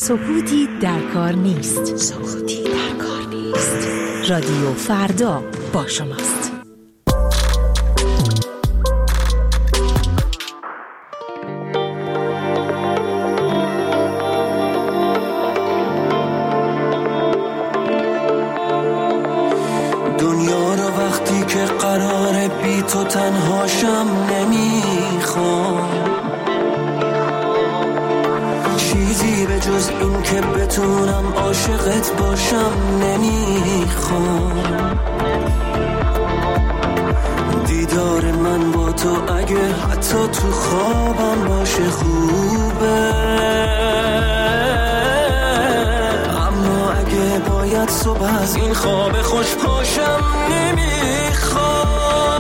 سکوتی در کار نیست. رادیو فردا با شماست. دنیا رو وقتی که قراره بی تو تنهاشم نمیخوام، چیزی به جز این که بتونم عاشقت باشم نمیخوام. دیدار من با تو اگه حتی تو خوابم باشه خوبه، اما اگه باید صبح از این خواب خوش پاشم نمیخوام.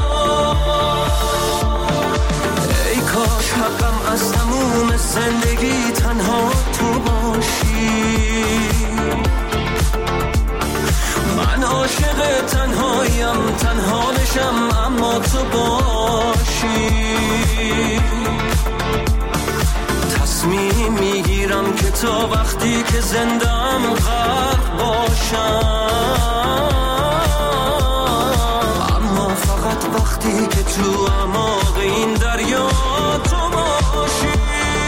ای کاش حقم از تموم زندگی تنها تو باشی، من عاشق تنهاییم، تنها بشم اما تو باشی. تصمیم میگیرم که تا وقتی که زندم غرق باشم، اما فقط وقتی که تو اعماق این دریا تو باشی.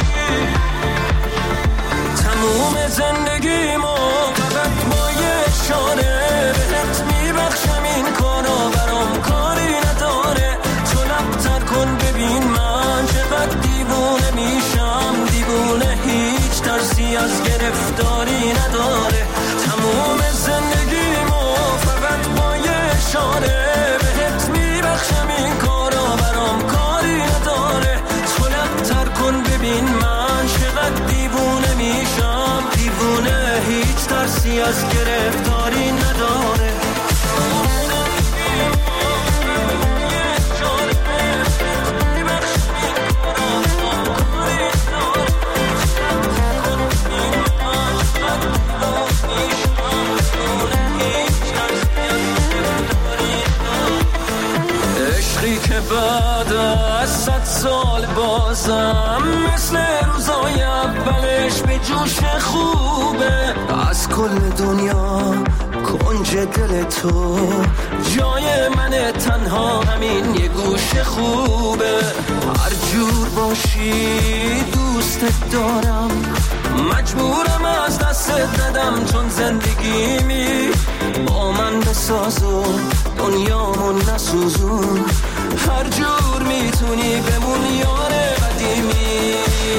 تموم زندگیمو فقط با یه اشاره بهت میبخشم، این کارا برام کاری نداره. تو لب‌تر کن ببین من چقدر دیوونه میشم، دیوونه هیچ ترسی از گرفتاری نداره. تموم زندگیمو فقط با یه اشاره بهت میبخشم، این کارا برام کاری نداره. تو لب‌تر کن ببین من چقدر دیوونه میشم، دیوونه هیچ ترسی از گرفتاری نداره. که بعد از 100 سال بازم مثل روزای اولش به جوش خوبه. از کل دنیا کنج دل تو جای من، تنها همین یه گوش خوبه. هر جور باشی دوستت دارم، مجبورم از دستت ندم، چون زندگیمی با من بساز و دنیامون نسوزون. هر جور میتونی بمون یار قدیمی.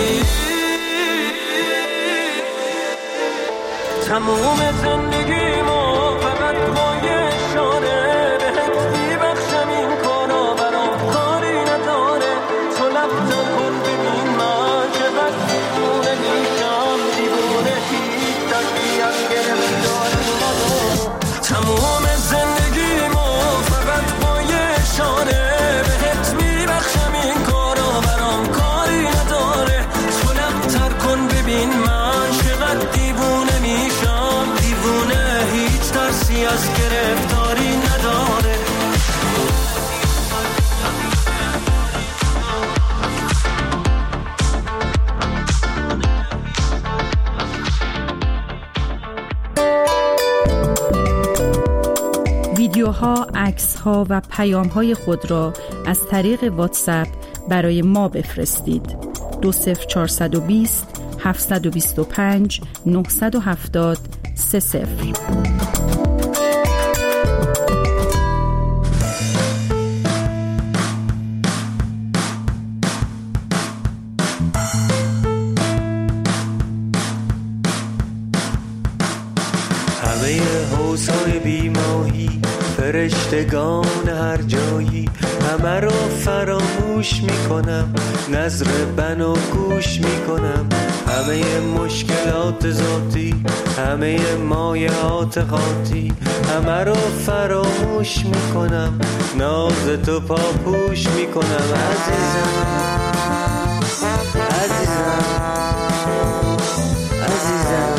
تموم زندگیمو فقط با یه اشاره بهت میبخشم، این کارا برام کاری نداره. تو لب‌تر کن ببین من چقدر دیوونه میشم، دیوونه هیچ ترسی از گرفتاری نداره. تموم زندگیمو فقط با یه اشاره بهت میبخشم، این کارا برام کاری نداره. تو لب‌تر کن ببین من چقدر دیوونه میشم، دیوونه هیچ ترسی از گرفتاری نداره. ویدیوها، عکس‌ها و پیام‌های خود را از طریق واتساپ برای ما بفرستید. 20420 725 970 30. همه حوض‌های بیماهی، فرشتگان هر جایی، همه رو فراموش میکنم، نظر بنا گوش میکنم. همه مشکلات ذاتی، همه مایعات خاطی، همه رو فراموش میکنم، ناز تو پاپوش میکنم. عزیزم عزیزم عزیزم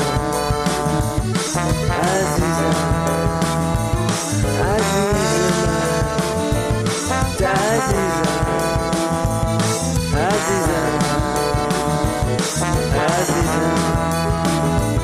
عزیزم عزیزم عزیزم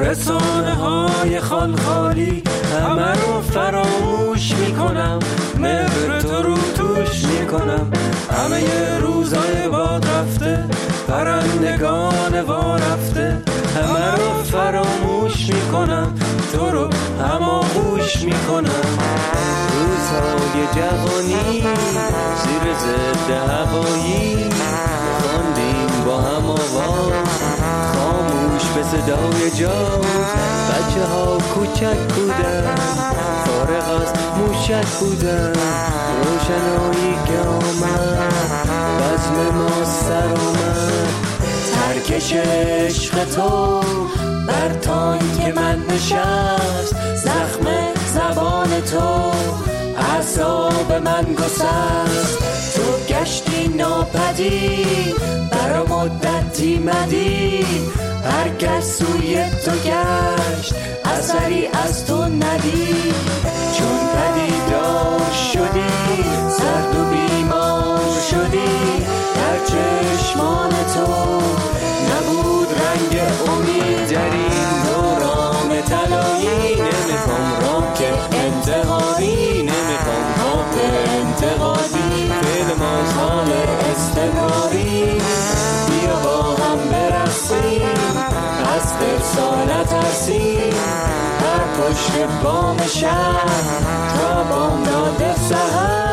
رسانه های خالخالی همه رو فراموش میکنم، مهر تو رو توش میکنم. همه روزای باد رفته، پرندگان وا رفته، همه رو فراموش میکنم، تو رو هماغوش میکنم. روزهای جوانی زیر ضد هوایی خواندیم با هم آواز، خاموش به صدای جاز. بچه ها کوچک بودن، فارغ از موشک بودن، روشنایی که آمد بزم ما سر اومد. ترکش عشق تو بر تانک من نشست، زخم زبان تو اعصاب من گسست. تو گشتی ناپدید برا مدتی مدید، هر کس سوی تو گشت اثری از تو ندید. چون پدیدار شدی سرد و بیمار شدی، در چشمان تو نبود رنگ امید. در این دوران طلایی نمیخوام راک انتحاری، نمیخوام راک انتقادی، فعل ما سال استمراری. بیا با هم برقصیم، از خرسا نترسیم، هر پشت بام شهر تا بامداد سحر.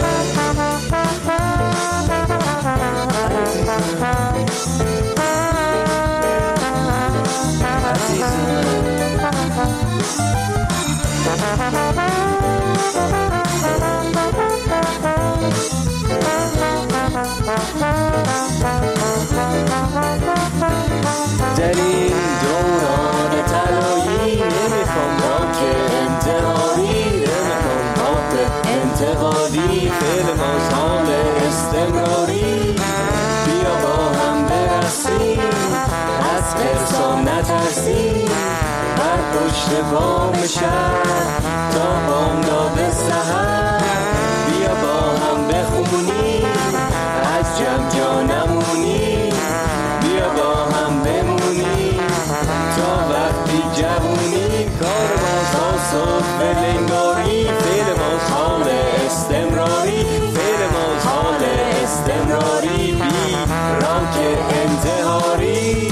در این دوران طلایی نمیخوام راک انتحاری، نمیخوام راک انتقادی، فعل ما سال استمراری. بیا با هم برقصیم، از خرسا نترسیم، هر پشت بام شهر تا بامداد سحر. بیا با هم بخونیم، از جمع جا نمونیم، بیا با هم بمونیم تا وقتی جوونیم. کار ما تا صبح لنگاری، فعل ما حال استمراری، فعل ما حال استمراری، بی راک انتحاری.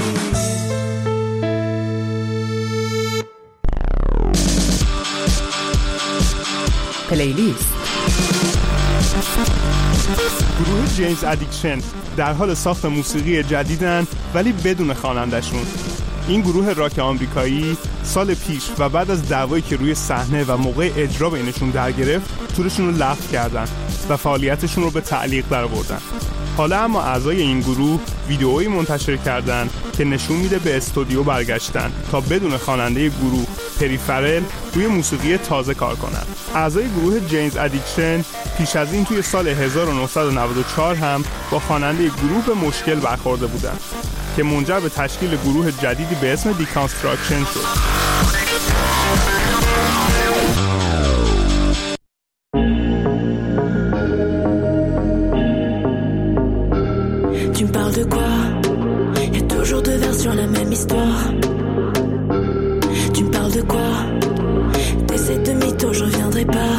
پلیلیست. گروه جیمز ادیکشن در حال ساخت موسیقی جدیدن ولی بدون خواننده‌شون. این گروه راک آمریکایی سال پیش و بعد از دعوایی که روی صحنه و موقع اجرا بینشون در گرفت، تورشون رو لغو کردن و فعالیتشون رو به تعلیق درآوردن. حالا اما اعضای این گروه ویدئویی منتشر کردن که نشون میده به استودیو برگشتن تا بدون خواننده گروه پری فرل روی موسیقی تازه کار کنن. اعضای گروه جیمز ادیکشن پیش از این توی سال 1994 هم با خواننده گروه به مشکل برخورده بودن که منجر به تشکیل گروه جدیدی به اسم دیکانستراکشن شد. Tu me parles de quoi? Y'a toujours deux versions, la même histoire. Tu me parles de quoi? T'essaies de mytho, je reviendrai pas.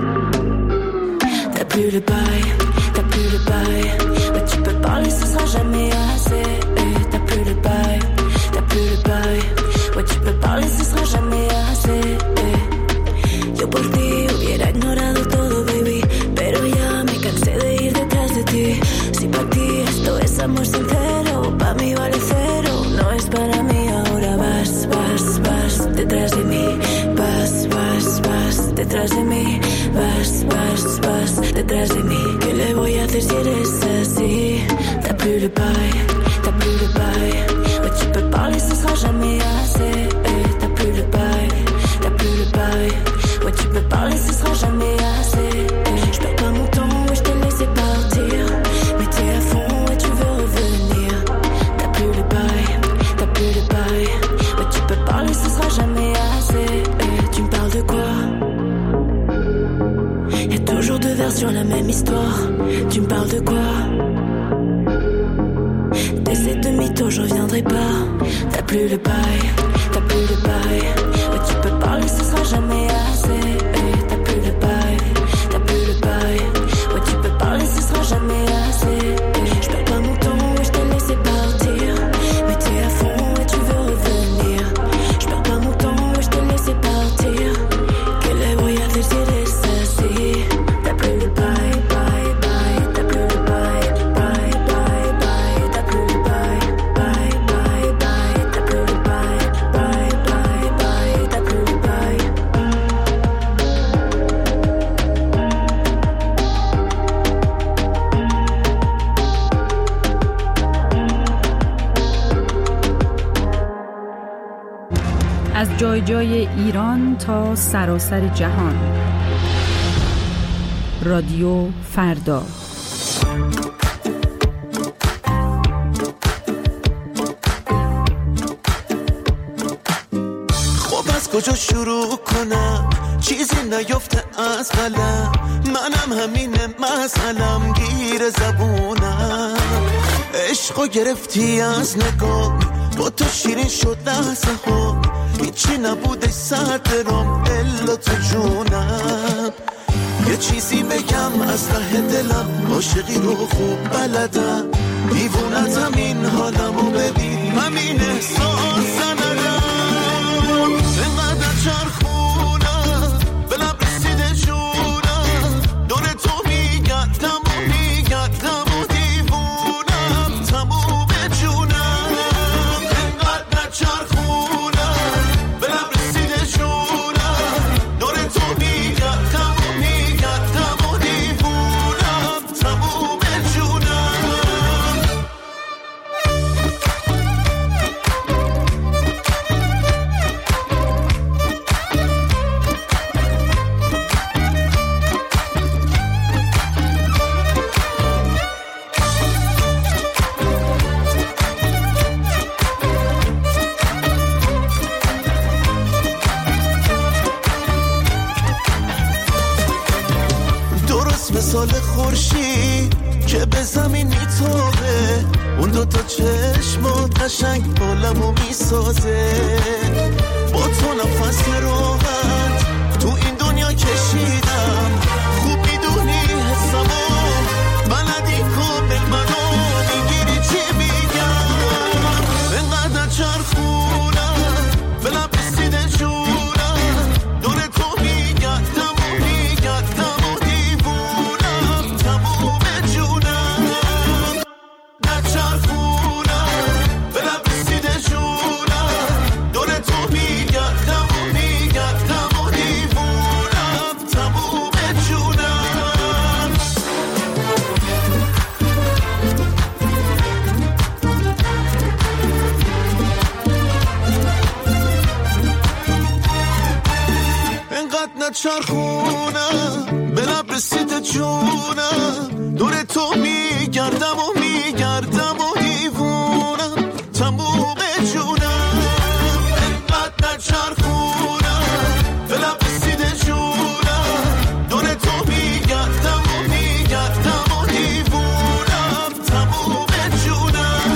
T'as plus le bail, t'as plus le bail. Ouais, tu peux parler, ce sera jamais assez. T'as plus le bail, t'as plus le bail. Ouais, tu peux parler, ce sera jamais assez. Yo por ti hubiera ignorado todo, baby, pero ya me cansé de ir detrás de ti. Si para ti esto es amor sincero, pa' mí vale cero. No es para mí, ahora vas, vas, vas detrás de mí. Vas, vas, vas detrás de mí. Vas, vas, vas detrás de mí. ¿Qué le voy a hacer si eres así? T'as plus le bail, t'as plus le bail. Ouais, tu peux parler, ce sera jamais assez. T'as plus le bail, t'as plus le bail. Ouais, tu peux parler, ce sera jamais assez. Je perds pas mon temps, ouais, je t'ai laissé partir. Mais t'es à fond, ouais, tu veux revenir. T'as plus le bail, t'as plus le bail. Ouais, tu peux parler, ce sera jamais assez. Tu me parles de quoi? Y'a toujours deux versions, la même histoire. Tu me parles de quoi? T'essaies de mytho, je reviendrai pas. T'as plus le bail, t'as plus de bail. Ouais, tu peux parler, ce sera jamais assez. T'as plus de bail, t'as plus de bail. Ouais, tu peux parler, ce sera jamais assez. Je perds pas mon temps, ouais, je t'ai laissé partir. Mais t'es à fond et tu veux revenir. Je perds pas mon temps, ouais, je t'ai laissé partir. Que les voy a decir es así. T'as plus de bail, bail, bail. T'as plus de bail, bail, bail, bail. T'as plus de bail, bail, bail, bail. T'as plus de bail, bail, bail, bail. T'as plus de bail. از جای جای ایران تا سراسر جهان. رادیو فردا. خب از کجا شروع کنم؟ چیزی نیفته از قلم. منم همینه مسئلم گیر زبونم. عشقو گرفتی از نگاه، با تو شیرین شد لحظه ها. هیچی نبوده صدرم الا تو جونم. یه چیزی بگم از ته دلم، عاشقی رو خوب بلدم. دیوونتم این حالمو ببین، همین احساس ندارم. اینقدر چرخونم به لب رسیده جونم. دور تو میگردم و میگردم و دیوونم تموم جونم. اینقدر چرخونم به لب رسیده جونم. دور تو میگردم و میگردم و دیوونم تموم جونم. مثال خورشید که به زمین میتابه، اون دوتا چشمات قشنگ عالمو میسازه. با تو نفس راحت تو این دنیا کشیدم. خوب میدونی حسمو بلدی کامل منو میگیری چی میگم. اینقدر چرخونم به لب رسیده جونم. دور تو میگردم و میگردم و دیوونم تموم جونم. نچرخونم به لب رسیده جونم. دور تو میگردم و میگردم و دیوونم تموم جونم. اینقدر نچرخونم به لب رسیده جونم. دور تو میگردم و میگردم و دیوونم تموم جونم. اینقدر نچرخونم به لب رسیده جونم. دور تو میگردم و میگردم و دیوونم تموم جونم.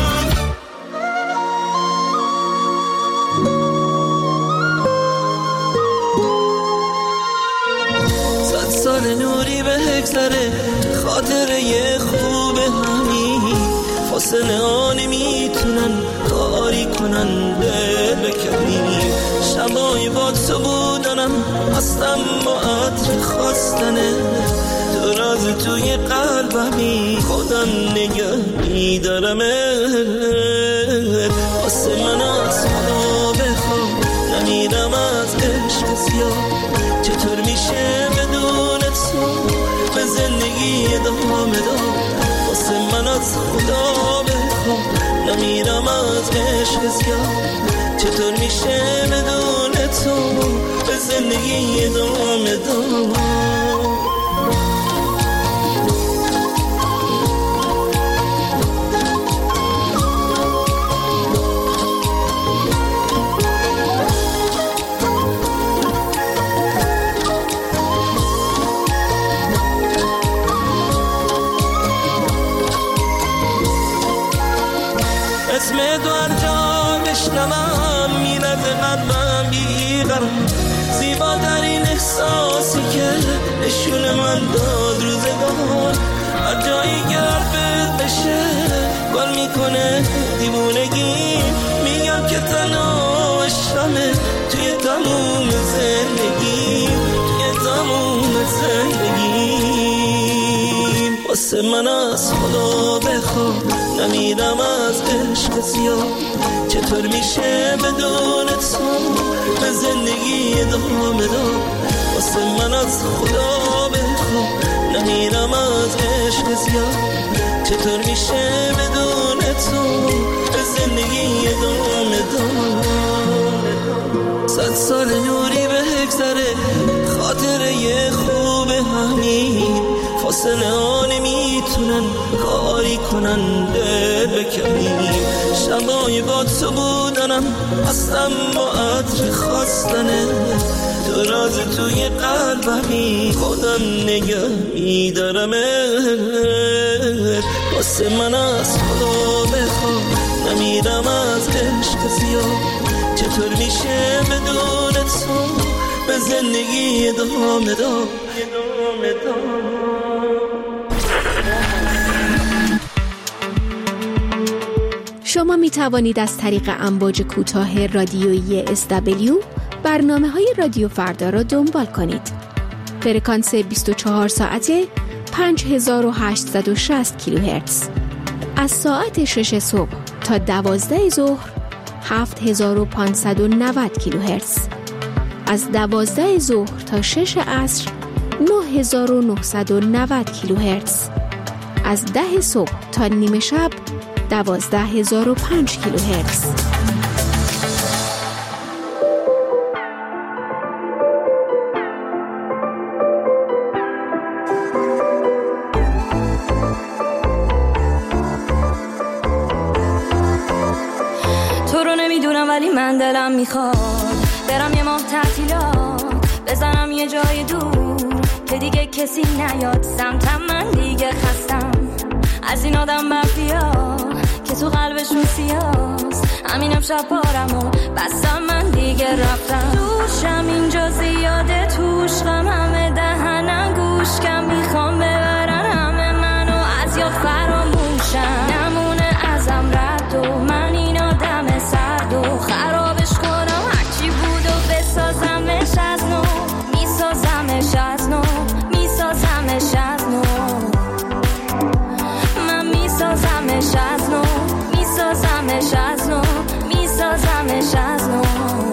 صد سال نوری به هگذره، خاطره خوب همین. فاصله ها نمیتونن کاری کنن دل بکنی. شبایی با تو بودنم هستم با عطر خواستنه. تو راز توی قلبمی خودم نگه میدارمه. واسه من از خدا بخوام نمیرم از عشق زیاد. چطور میشه بدون تو به زندگی ادامه داد. واسه من از خدا بخوام نمیرم از عشق زیاد. چطور میشه بدون تو به زندگی ادامه داد. اسم تو هر جا بشنوم میرزه نشون من داد روزگار هر جایی گرد بشه گل میکنه دیوونگی میگم که تنها شمه توی تموم زندگی توی تموم زندگی واسه من از خدا بخوام نمیرم از عشق زیاد چطور میشه بدون تو به زندگی ادامه داد واسه من از خدا بخوام نمیرم از عشق زیاد چطور میشه بدون تو به زندگی ادامه داد 100 سال نوری بگذره خاطره خوب همین فاصله ها نمیتونن کاری کنن دل بکنیم شبای با تو بودنم اصلا با عطر خواستنه تو راز توی قلبمی خودم نگه میدارمه واسه من از خدا بخوام نمیرم از عشق زیاد چطور میشه بدون تو به زندگی ادامه داد شما می توانید از طریق امواج کوتاه رادیویی SW برنامه‌های رادیو فردا را دنبال کنید. فرکانس 24 ساعته 5860 کیلوهرتز. از ساعت 6 صبح تا 12 ظهر 7590 کیلوهرتز. از 12 ظهر تا 6 عصر 9990 کیلوهرتز. از 10 صبح تا نیمه شب 12005 کیلوهرتز. تو رو نمیدونم ولی من دلم میخواد برم یه ماه تعطیلات بزنم یه جای دور که دیگه کسی نیاد سمتم من دیگه خستم از این آدم مافیا که تو قلبشون سیاست همینم شب پارم و بستم من دیگه رفتم دوشم اینجا زیاده توش غم همه دهنم گوش کم میخوام ببرن همه منو از یاد فراموشم نمونه ازم رد و من این آدم سرد و خرابش کنم هرچی بود و بسازمش از نو میسازمش از نو میسازمش از نو من میسازمش از نو میسازمش از نو میسازمش از نو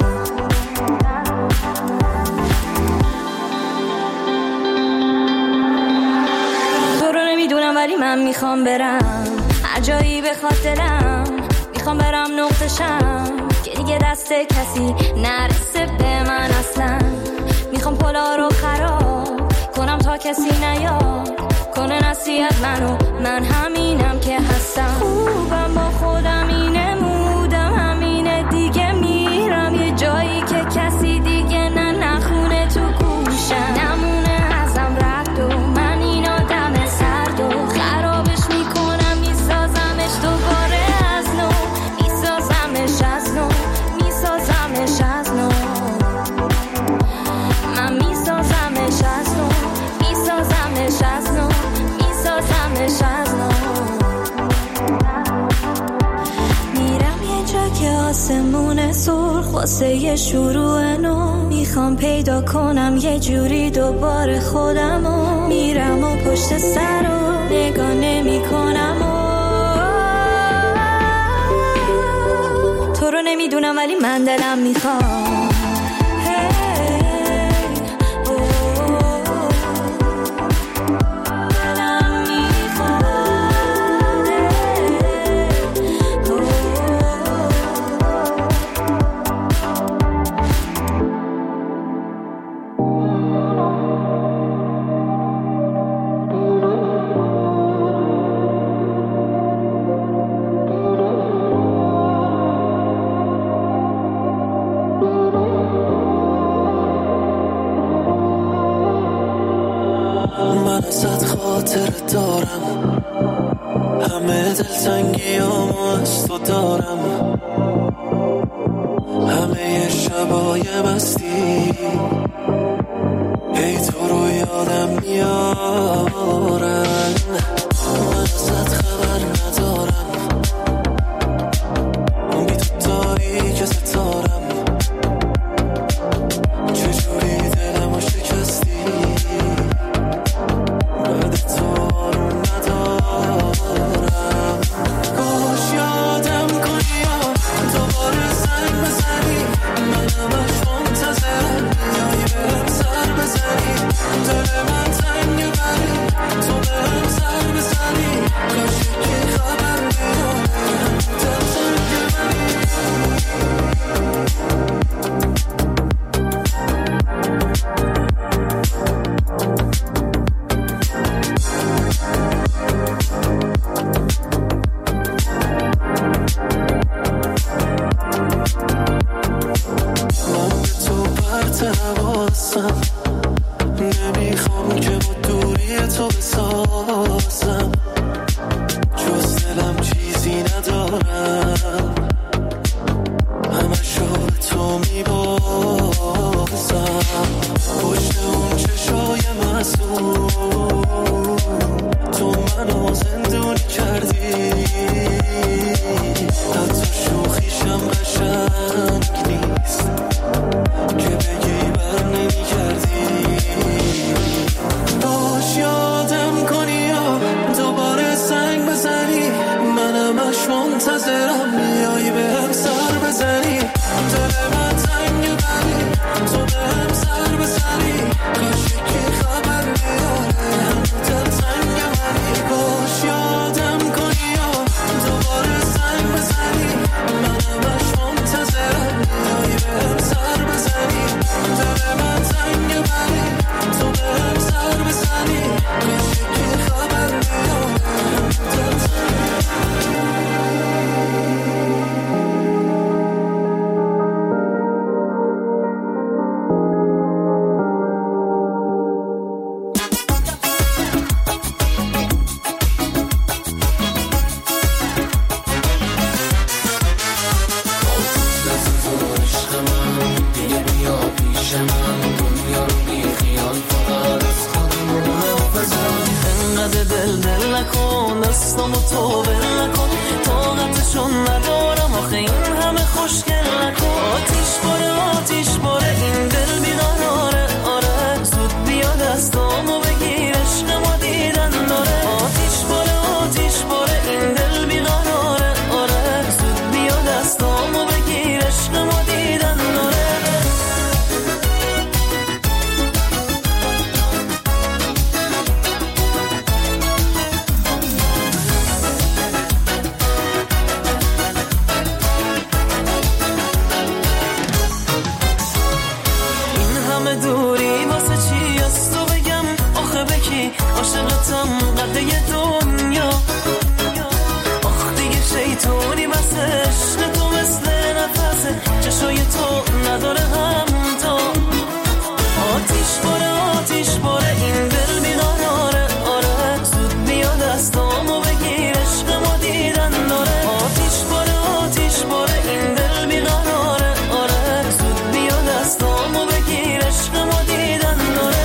تو رو نمیدونم ولی من میخوام برم هر جایی بخواد دلم میخوام برم نقطشم که دیگه دست کسی نرسه به من اصلا میخوام پلا رو خراب کنم تا کسی نیاد کنه نصیحت منو من همینم که هستم خوبم با خودم اینه مودم همینه دیگه میرم یه جایی که کسی دیگه نخونه تو گوشم نمونه ازم رد و من این آدم سرد و خرابش میکنم میسازمش دوباره از نو میسازمش از نو میسازمش از نو من میسازمش از نو میسازمش از نو میسازمش از نو میرم یه جا که آسمون سرخ واسه یه شروع نو میخوام پیدا کنم یه جوری دوباره خودمو میرم و پشت سر رو نگاه نمی کنم تو رو نمیدونم ولی من دلم میخوام من ازت خاطر دارم همه دلتنگیامو از تو دارم همه شبای مستی ای تو رو یادم میارن من ازت خبر ندارم بی تو تاریک ستارم چجوری دلمو شکستی بعد تو آروم ندارم کاش یادم کنی یا دوباره زنگ بزنی منم اش منتظرم بیایی بهم سر بزنی دل من تنگ بری تو بهم سر بزنی کاش یکی خبر بیاره دل تنگ بری من به تو پرت حواسم نمیخوام که با دوری تو بسازم جز دلم چیزی ندارم همشو به تو میبازم پشت اون چشای معصوم تو منو زندونی کردی حتی شوخیشم قشنگ نیست که بگی بر نمی کردی باش یادم کنی یا دوباره زنگ بزنی منم اش منتظرم بیایی بهم سر بزنی دل من تنگ بری تو بهم سر بزنی کاش یکی خبر بیاره دل تنگ بری باش یادم کنی یا دوباره زنگ بزنی منم اش منتظرم بیایی بهم سر بزنی دل من تنگ بری تو بهم سر بزنی کاش یکی خبر بیاره دل تنگ انقدر دل نکن دستامو تو بل نکن طاقتشون ندارم آخه این همه خوشگل نکن آتیش باره این دل بیقراره آره زود بیا دستامو بگیر عشقمو دیدن داره آتیش باره این دل بیقراره آره زود بیا دستامو بگیر عشقمو دیدن داره دوری واسه چی از تو بگم آخه بکی عاشقتم قده دنیا آخ دیگه شیطونی بس عشق تو مثل نفسه چشای تو نداره همتا آتیش باره این دل بیقراره آره زود بیا دستامو بگیر عشقمو دیدن داره آتیش باره این دل بیقراره آره زود بیا دستامو بگیر عشقمو دیدن داره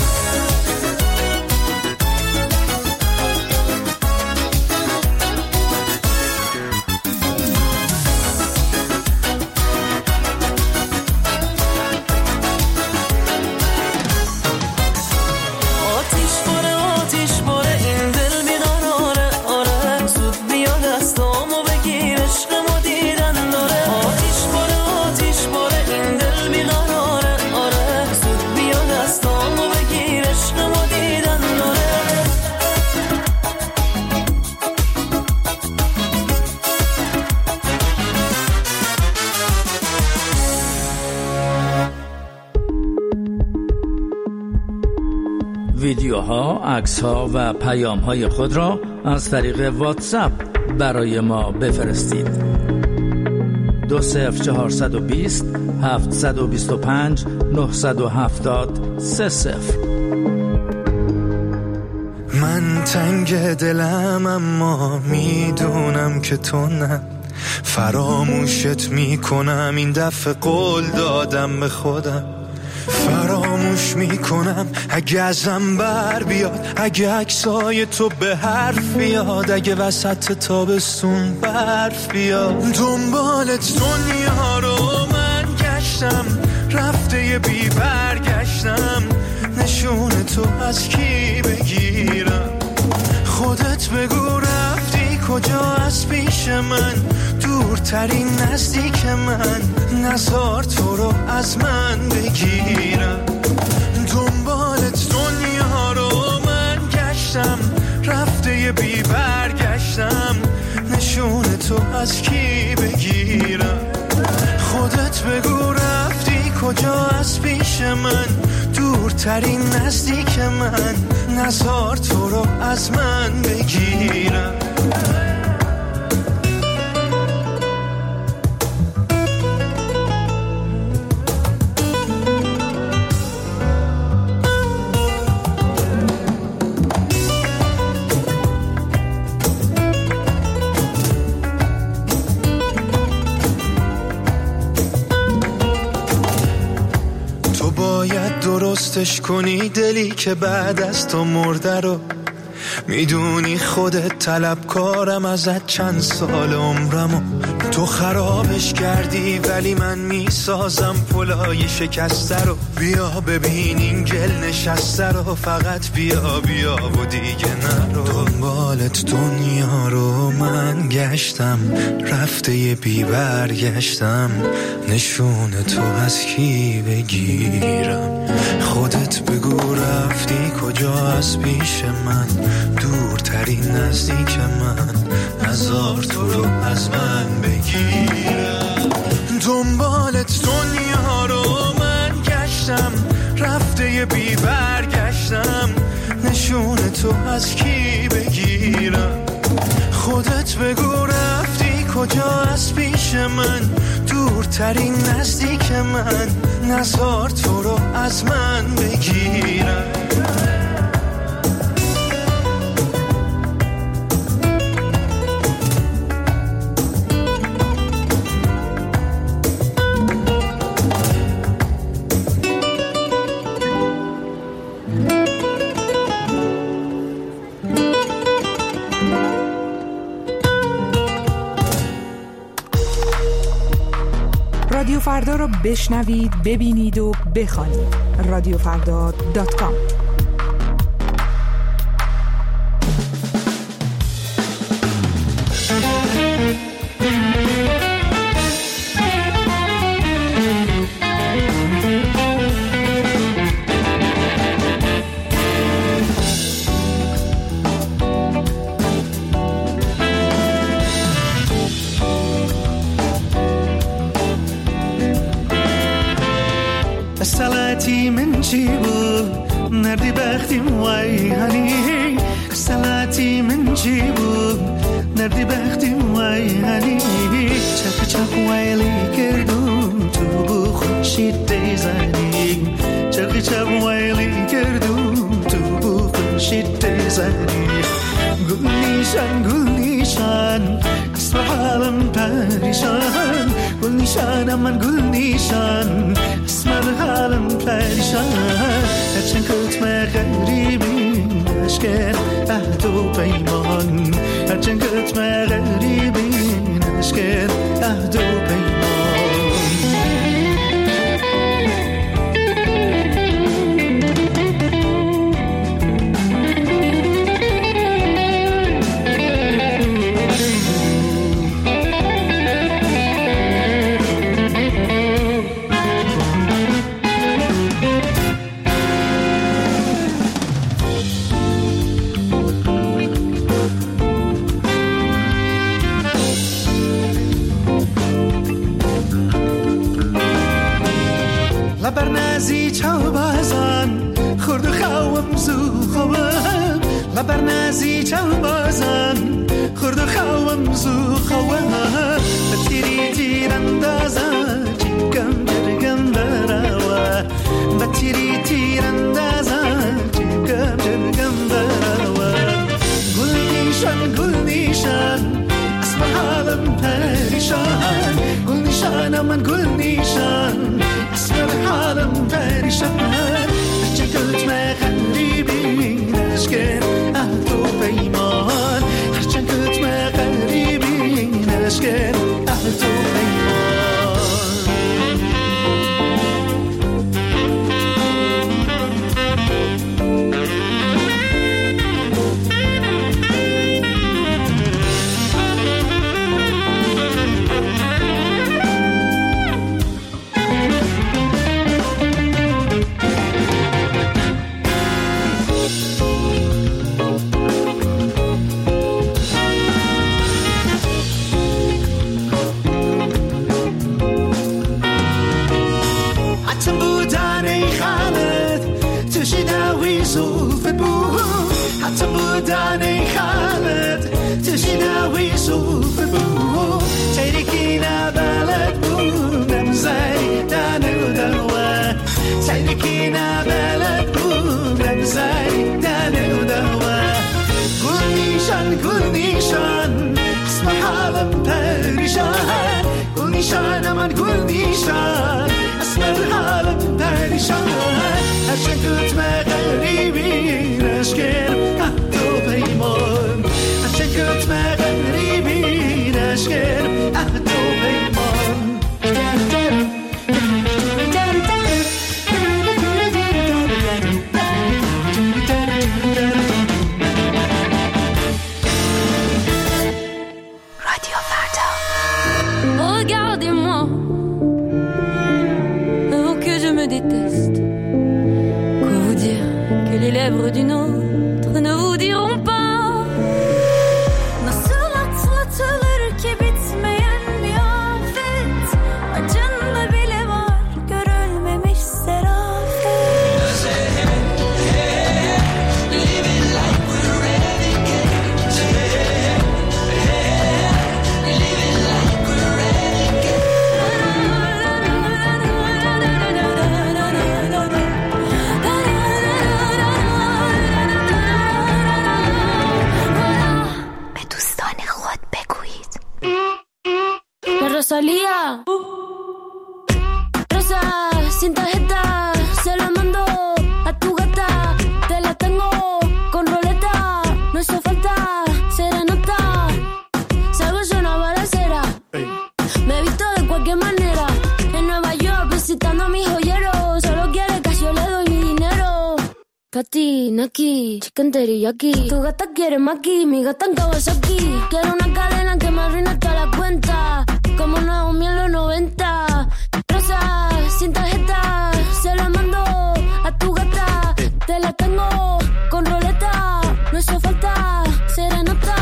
آتیش باره این دل بیقراره آره زود بیا دستامو بگیر عشقمو دیدن داره آتیش باره این دل بیقراره آره زود بیا دستامو بگیر عشقمو دیدن داره ویدیوها، عکس‌ها و پیام‌های خود را از طریق واتساپ برای ما بفرستید. 20420 725 970 30. من تنگ دلم اما میدونم که تو نه، فراموشت میکنم این دفعه قول دادم به خودم، فراموش فراموش میکنم اگه ازم بر بیاد، اگه عکسای تو به حرف بیاد، اگه وسط تابستون برف بیاد. دنبالت دنیا رو من گشتم، رفته یه بی برگشتم، نشون تو از کی بگیرم؟ خودت بگو رفتی کجا از پیش من، دورترین نزدیک من، نزار تو رو از من بگیرم. دنبالت دنیا رو من گشتم، رفته یه بی برگشتم، نشون تو از کی بگیرم؟ خودت بگو رفتی کجا از پیش من، دورترین نزدیک من، نزار تو رو از من بگیرم. درستش کنی دلی که بعد از تو مرده رو، میدونی خودت طلبکارم ازت چند سال عمرمو، تو خرابش کردی ولی من میسازم پلای شکسته رو. بیا ببین این گل نشسته رو، فقط بیا بیا و دیگه نرو. دنبالت دنیا رو من گشتم، رفته یه بی برگشتم، نشون تو از کی بگیرم؟ خودت بگو رفتی کجا از پیش من، دورترین نزدیک من، نزار تو رو از من بگیرم. دنبالت دنیا رو من گشتم، رفته یه بی برگشتم، نشون تو از کی بگیرم؟ خودت بگو رفتی کجا از پیش من، دورترین نزدیک من، نزار تو رو از من بگیرم. رادیو فردا رو بشنوید، ببینید و بخوانید. radiofrda.com. سلعتی من چی بود نردی بختیم وای هنی، سلعتی من چی بود نردی بختیم وای هنی، چپ چپ ویلی کردم تو بو خوشید دیزنی، چپ چپ ویلی کردم تو بو خوشید دیزنی. گل نیشان گل نیشان اسم حالم پریشان، گل نیشان من گل نیشان اسم حالم پریشان. هرچند کتم غریبی نشکر عهد و پیمان، هرچند کتم غریبی نشکر عهد و پیمان. لبرنازی چاو بازان خورد خوام زو خوام، لبرنازی چاو بازان خورد خوام زو خوام. بتیری تیراندازا چیکم جرگم براوا، بتیری تیراندازا چیکم جرگم براوا. گل نیشان اسم حالم پریشان، گل نیشان من گل نیشان اسم حالم پریشان. صوفت بود حتی بودن ای خلت تشیده وی صوفت بود تیرکی نبلد بودم زیدن و دوه تیرکی نبلد بودم زیدن و دوه گل نیشان اسم حالم پریشان گل نیشان من گل نیشان اسم حالم پریشان هرچند کتم غریبی نشکر اهدو پیمان هرچند کتم غریبی نشکر اهدو پیمان Regardez-moi, vous que je me déteste. Quoi vous dire que les lèvres d'une autre ne vous diront pas. Nasıl atlatılır ki bitmeyen bir afet. Acında bile var görülmemiş serafet. Living like we're renegades. Living like we're renegades. به دوستان خود بگویید. Rosalía. Rosa, sin tarjeta, se la mando a tu gata. Te la tengo con roleta, no hizo falta serenata. Salgo yo una balacera, me he visto de cualquier manera. En Nueva York visitando a mis joyeros, solo quiere que yo le doy mi dinero. Pati, Naki, chicken teriyaki. Tu gata quiere maki, mi gata en Kawasaki. Quiero una cadena que me arruine toda la cuenta, como Naomi en los 90. Rosa, sin tarjeta, se la mando a tu gata. Te la tengo con roleta, no hizo falta serenata.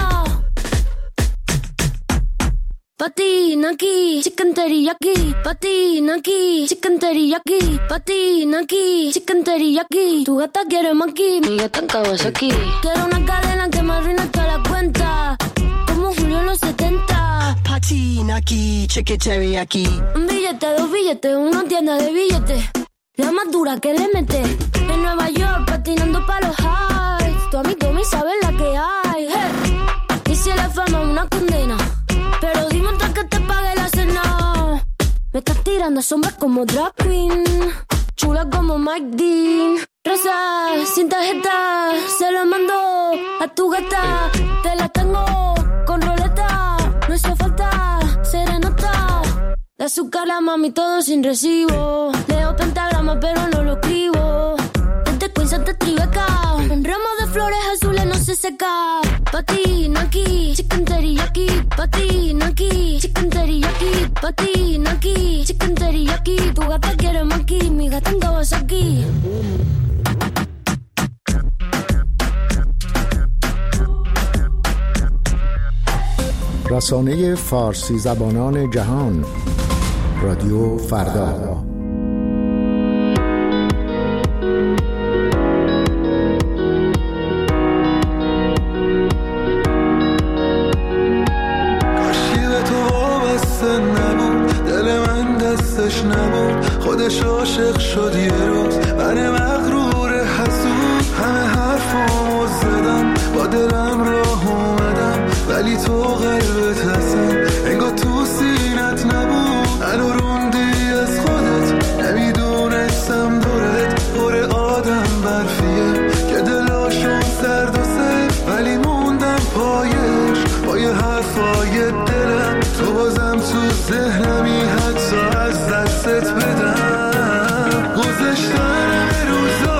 Pati, Naki, chicken teriyaki. Pati, Naki, chicken teriyaki. Pati, Naki, chicken teriyaki. Tu gata quiere maki, mi gata en Kawasaki. Quiero una cadena que me arruine toda la cuenta, como Julio en los 70. Pati, Naki, chicken teriyaki. Un billete, dos billetes, una tienda de billetes. La más dura que le mete. En Nueva York patinando pa' los highs. Tu amigo me sabe la que hay. Hey. Y si la fama es una condena, pero dime antes que te pague la cena. Me estás tirando sombras como drag queen, chula como Mike Dean. Rosa, sin tarjeta, se la mando a tu gata. Te la tengo con roleta, no hizo falta serenata. De azúcar la mami todo sin recibo. Leo pentagrama pero no lo escribo. Desde Queens hasta Tribeca, un ramo de flores azules no se seca. Pati, Naki, chicken teriyaki. Pati, Naki, chicken teriyaki. Pati, Naki, chicken teriyaki. Tu gata quiere maki, mi gata en Kawasaki. رسانه فارسی زبانان جهان، رادیو فردا. نبود خودش عاشق شد یه روز من مغرور حسود همه حرفامو زدم با دلم راه اومدم ولی تو قلبت هستم انگار تو سینت نبود منو روندی از خودت نمیدونستم دورت پر آدم برفیه که دلاشون سرد و سفت ولی موندم پایش پای حرفای دلم تو بازم تو ذهنمی حتی از دستت بدم گذشتن روزا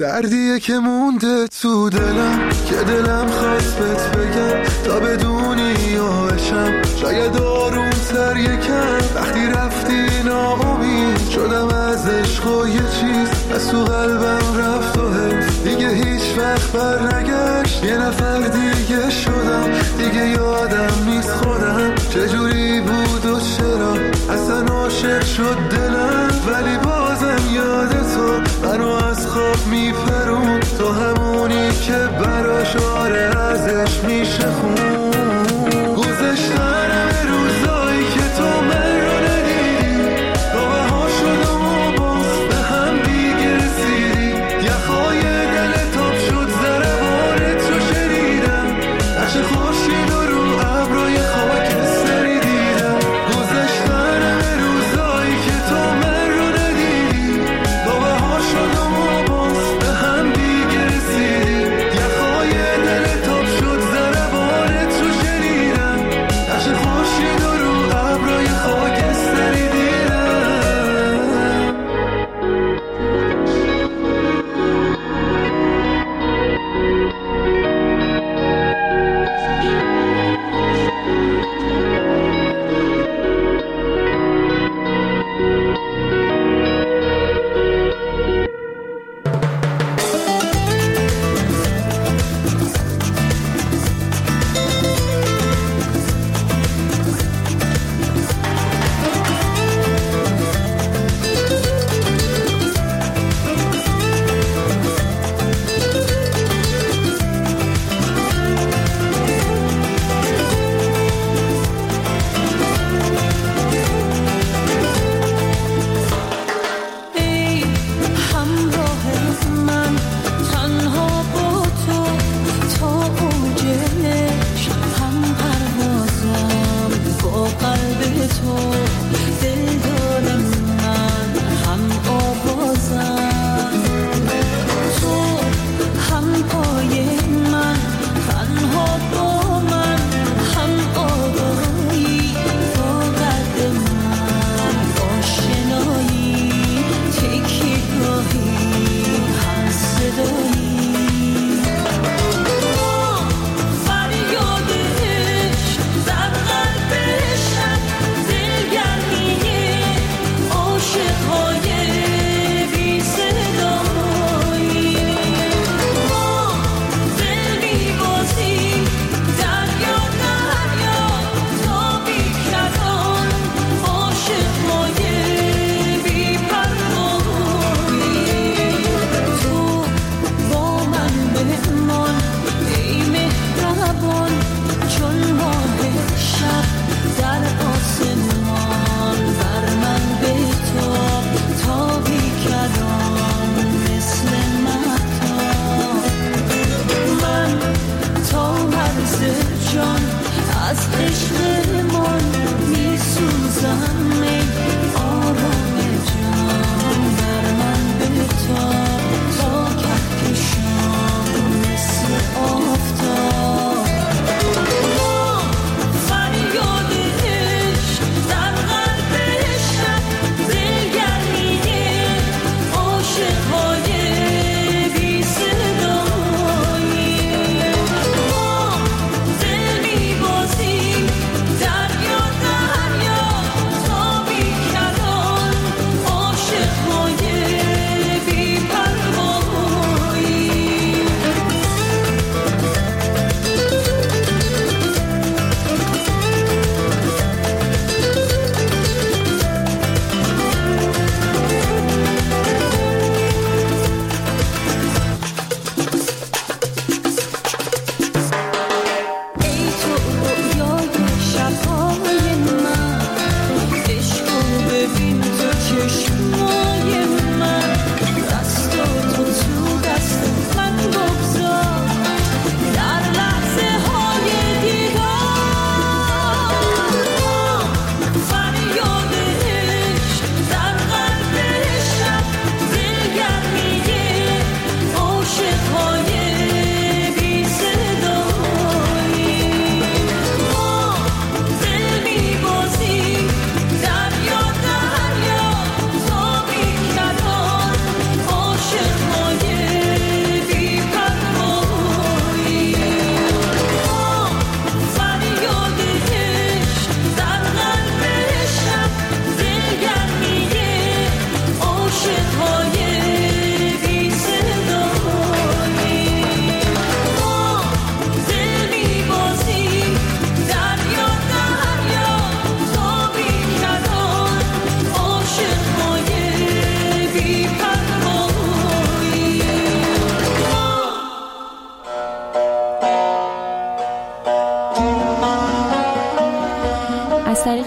دردیه که مونده تو دلم که دلم خواست بهت بگم تا بدونی یا بشم شاید آروم‌تر یکم. وقتی رفتی ناامید شدم از عشق و یه چیز از تو قلبم رفت و حس دیگه هیچ وقت بر نگشت. یه نفر دیگه شدم دیگه یادم نیست خودم چجوری بود و چرا اصلا عاشق شد دلم. ولی بازم یاد تو منو از خواب میپرون تو همونی که براش آره ازش میشه خون. گذشتن روزایی که تو من رو ندیدی گاهه ها شدم و باز به هم دیگه رسیدی. یخهای دل تاب شد ضربانت رو شنیدم نقش خورشید و رو ابرای خاکستری دیدم. گذشتن روزایی که تو من رو ندیدی گاهه ها شدم و باز به هم دیگه رسیدی.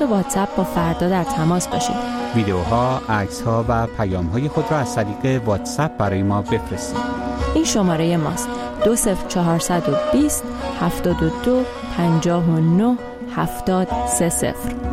واتساپ با فردا در تماس باشید. ویدیوها، عکس‌ها و پیام‌های خود را از طریق واتساپ برای ما بفرستید. این شماره ماست: 20420 72 59 730.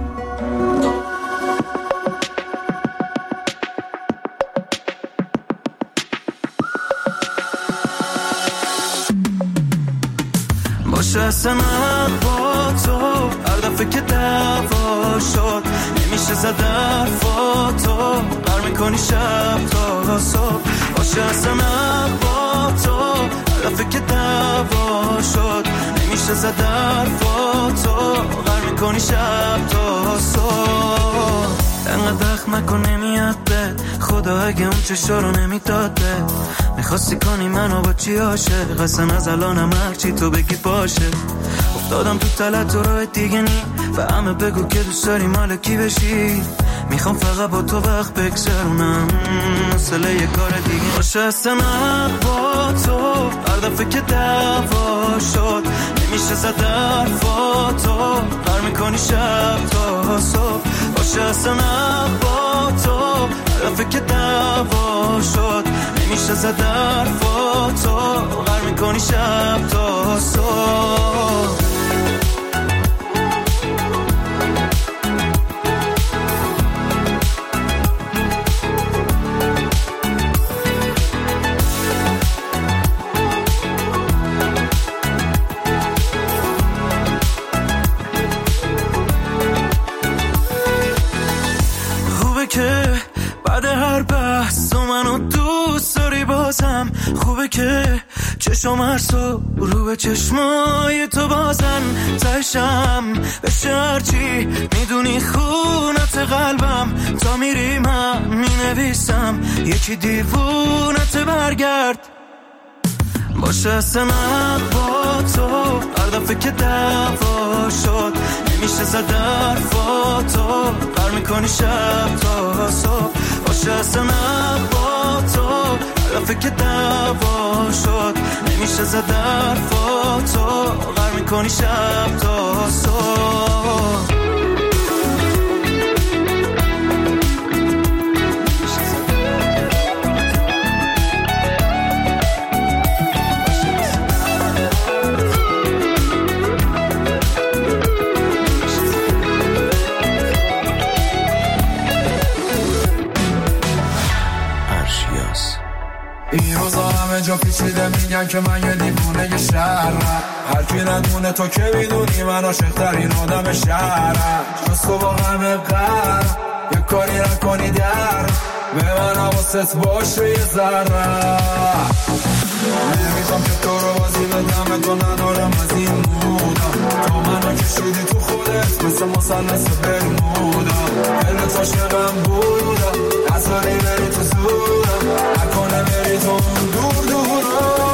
باشه اصلا با تو هر دفعه که دعوا شد نمیشه زد حرفاتو بر میکنی شب تا صبح. باشه اصلا با تو هر دفعه که دعوا شد نمیشه زد حرفاتو بر میکنی شب تا صبح. انقدر دخم نکن نمیاد به خدا اگه اون چشا رو نمیداد به میخواستی کنی منو با چی عاشق اصلا از الانم هرچی تو بگی باشه. افتادم تو تلت و راه دیگه نی و همه بگو که دوست داری مال کی بشی. میخوام فقط با تو وقت بگذرونم مسئله یه کار دیگه باشه. اصلا با تو هر دفعه که دعوا شد نمیشه زد حرفاتو بر میکنی شب تا صبح. باشه اصلا با تو هر دفعه که دعوا شد نمیشه زد حرفاتو بر میکنی شب تا صبح. که بعد هر بحث تو منو دوست داری بازم. خوبه که چشم هرسو رو به چشمای تو بازن تشم بشه هرچی میدونی خونت قلبم تا میری من مینویسم یکی دیوونت برگرد. باشه اصلا با تو هر دفعه که دعوا شد نمیشه زد حرفاتو بر میکنی شب تا صبح. باشه اصلا با تو هر دفعه که دعوا شد نمیشه زد حرفاتو بر میکنی شب تا صبح. این روزا همه جا پیچیده میگن که من یه دیوونه شهرم. هر کی ندونه تو که میدونی من عاشق‌ترین آدم شهرم. جز تو با همه قرم یه کاری نکنی در به من حواست باشه یه ذره. نمیخوام که تو رو بازی بدم تو ندارم از این مودا. تو منو کشیدی تو خودت مثل مثلث برمودا. دلت عاشقم بودا نذاری بری تو زورم نکنه بری تو دور دورا.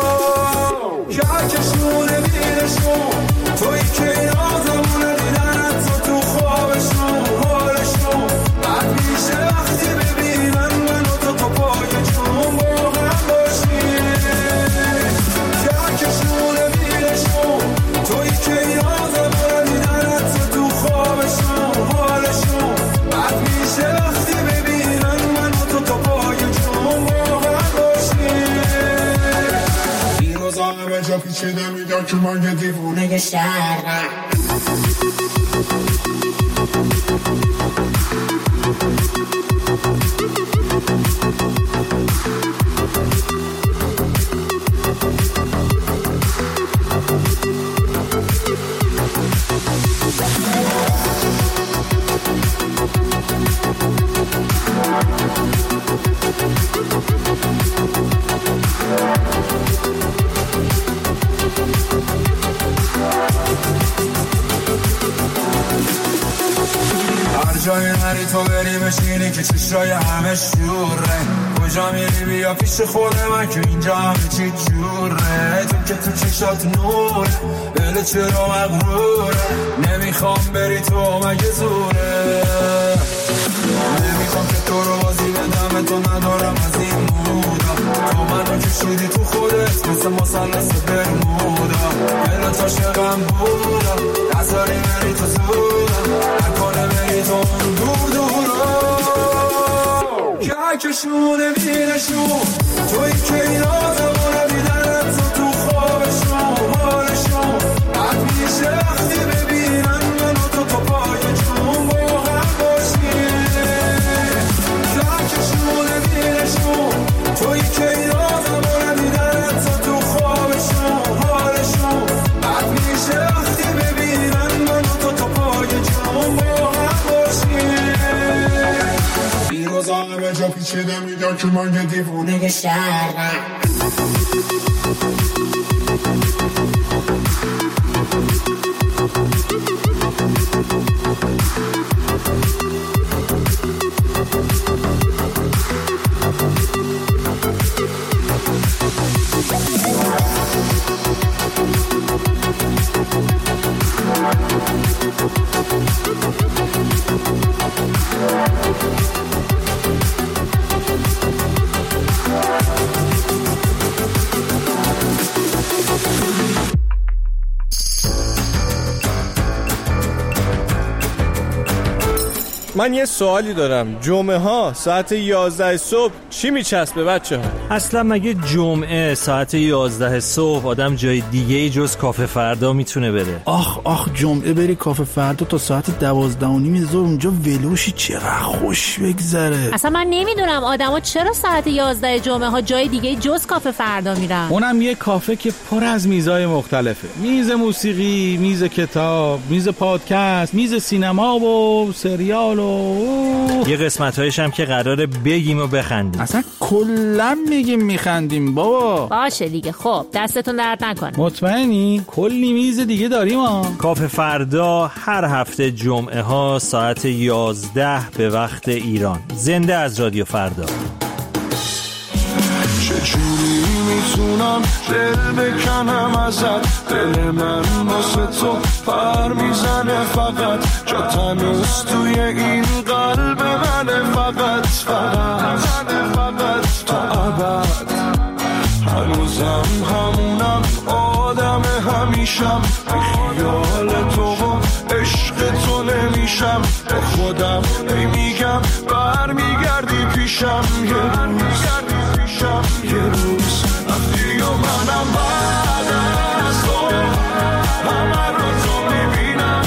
کشونه بیرشون توی که این آزمونه دیدن تو خوابشون حالشون بعد میشه وقتی ببینن منو تو پای جون با هم باشیم. کشونه بیرشون توی که این آزمونه دیدن تو خوابشون حالشون بعد میشه وقتی ببینن منو تو پای جون با هم باشیم. این روزا همه جا پیچیده میگن که من یه دیوونه شهرم. هر جای نری تو بری بشینی که چشای همه شوره. کجا میری بیا پیش خود من که اینجا همه چی جوره. تو که تو چشات نوره دل چرا مغروره. نمیخوام بری تو مگه زوره. نمیخوام که تو رو بازی بدم تو ندارم از این مودا. تو منو کشیدی تو خودت مثل مثلث برمودا. دلت عاشقم بودا نذاری بری تو زورم نکنه کشونه بینشون توی که یادمونه دیدنت تو خوابشون حالشون بد میشه وقتی ببینن منو تو پای جون با هم باشیم کشونه بینشون توی که یادمونه دیدنت تو خوابشون حالشون بد میشه وقتی ببینن منو تو پای جون با هم باشیم این روزا همه جا پیچیده میدن که من یه دیوونه شهرم من یه سوالی دارم. جمعه ها ساعت 11 صبح چی میچسبه بچه ها؟ اصلا مگه جمعه ساعت 11 صبح آدم جای دیگه جز کافه فردا میتونه بره؟ آخ جمعه بری کافه فردا تا ساعت 12:30 ظهر اونجا ولوشی چقدر خوش بگذره. اصلا من نمیدونم آدما چرا ساعت 11 جمعه ها جای دیگه جز کافه فردا میرن. اونم یه کافه که پر از میزای مختلفه. میز موسیقی، میز کتاب، میز پادکست، میز سینما و سریال و یه قسمت‌هایش هم که قراره بگیم و بخندیم. اصلا کلا میگیم میخندیم بابا. باشه دیگه. خب دستتون درد نکنه. مطمئنی؟ کلی میز دیگه داریم ها. کافه فردا هر هفته جمعه ها ساعت 11 به وقت ایران. زنده از رادیو فردا. چجوری میتونم دل بکنم ازت دل من واسه تو پر میزنه فقط جا تنوز توی این قلب منه فقط تا ابد هنوزم همونم آدم همیشم به خیال تو و عشق تو نمیشم با خودم میگم برمیگردی پیشم یه روز وقتی و منم بعد از تو همه رو تو میبینم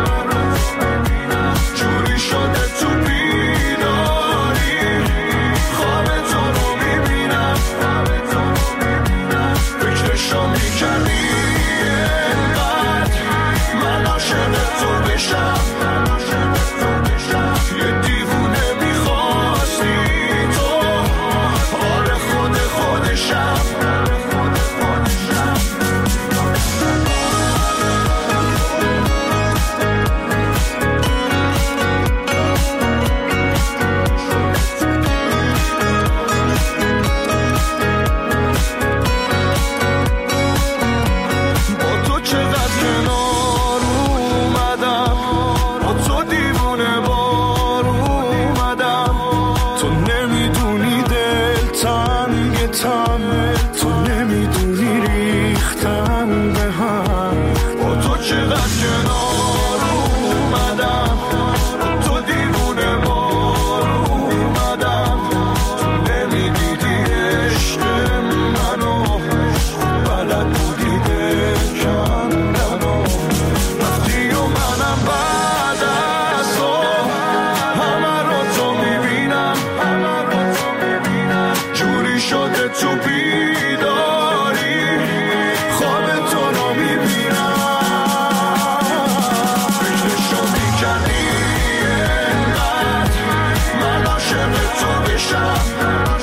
جوری شده تو بیداری خواب تو رو میبینم فکرشو میکردی اینقدر من عاشق تو بشم یه دیوونه میخواستی تو حال خودشم تو نمیدونی ریختن به هم با تو چقدر کنار اومدم با تو دیوونه بار اومدم تو نمیدیدی عشق منو بلد بودی دل کندنو رفتی و منم بعد از تو همه رو تو میبینم جوری شده تو بیداری خواب تو رو میبینم فکرشو میکردی اینقدر من عاشق تو بشم